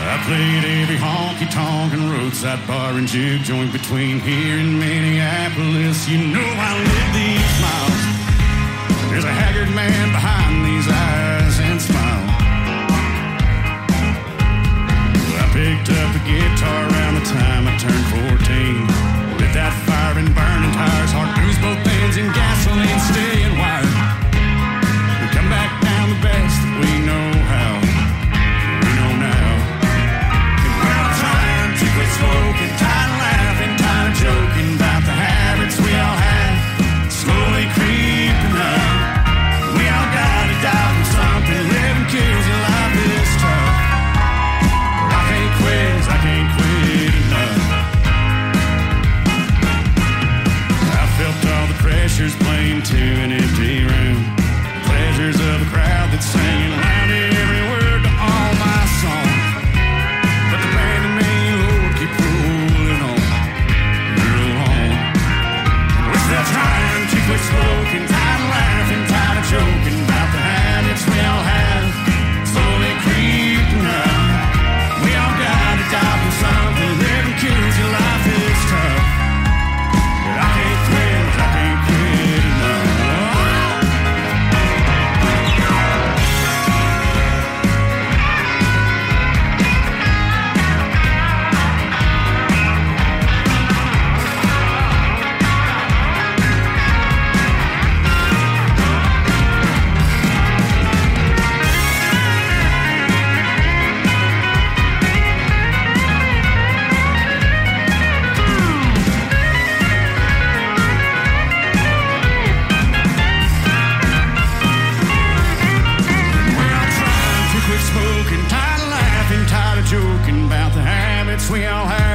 I played every honky-tonk and roadside bar and juke joint between here and Minneapolis. You know I live these miles. There's a haggard man behind these eyes and smile. I picked up a guitar around the time I turned 14. Lit that fire and burning tires, hard booze, both ends, and gasoline staying wired. We come back down the best that we know how. We know now. And we're all trying to quit smoking, tired of laughing, tired of joking about the habits we all have, slowly creeping up. We all gotta die from something, living kills you, life is tough. But I can't quit, 'cause I can't quit enough. I felt all the pressures playing to an empty room, the pleasures of a crowd that's singing loud every word to all my songs. But the band and me, Lord, keep rolling on, roll on. And we're still trying to quit smoking, tired of laughing, tired of joking about the habits we all have, slowly creeping up. We all gotta die from something, living kills you, life is tough. But I can't quit, 'cause I can't quit enough. We're all trying to quit smoking, tired of laughing, tired of joking about the habits we all have.